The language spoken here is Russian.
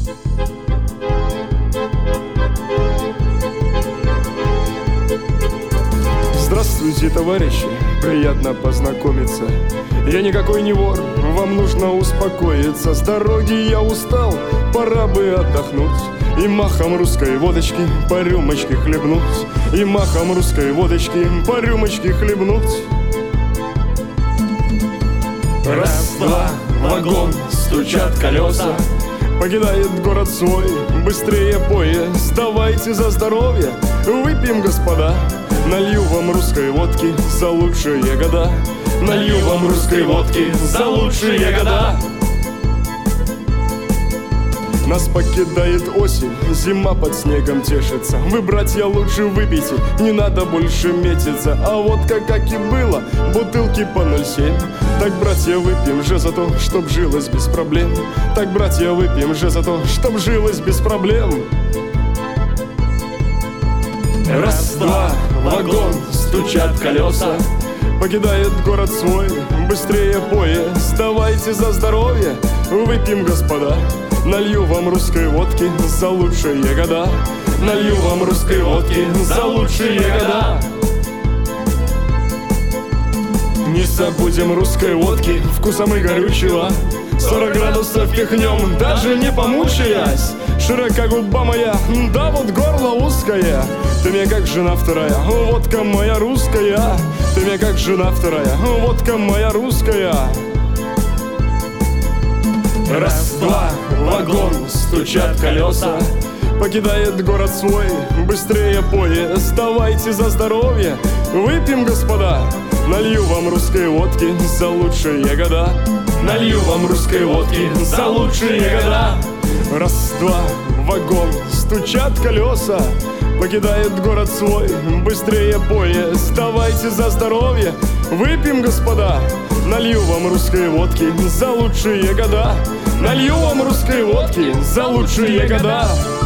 Здравствуйте, товарищи, приятно познакомиться. Я никакой не вор, вам нужно успокоиться. С дороги я устал, пора бы отдохнуть и махом русской водочки по рюмочке хлебнуть. И махом русской водочки по рюмочке хлебнуть. Раз, два, вагон, стучат колеса. Покидает город свой, быстрее поезд. Давайте за здоровье, выпьем, господа. Налью вам русской водки за лучшие года. Налью вам русской водки за лучшие года. Нас покидает осень, зима под снегом тешится. Вы, братья, лучше выпейте, не надо больше метиться. А водка, как и было, бутылки по 0,7. Так, братья, выпьем же за то, чтоб жилось без проблем. Так, братья, выпьем же за то, чтоб жилось без проблем. Раз, два, вагон, стучат колеса. Покидает город свой, быстрее поезд. Давайте за здоровье, выпьем, господа. Налью вам русской водки за лучшие года. Налью вам русской водки за лучшие года. Не забудем русской водки, вкусом и горючего. 40 градусов пихнем, даже не помучаясь. Широка губа моя, да вот горло узкое. Ты мне как жена вторая, водка моя русская. Ты мне как жена вторая, водка моя русская. Раз, два, вагон, стучат колеса. Покидает город свой, быстрее поезд. Давайте за здоровье, выпьем, господа. Налью вам русской водки за лучшие года. Налью вам русской водки за лучшие года. Раз, два, вагон, стучат колеса. Покидает город свой, быстрее поезд. Давайте за здоровье, выпьем, господа. Налью вам русской водки за лучшие года. Налью вам русской водки за лучшие года.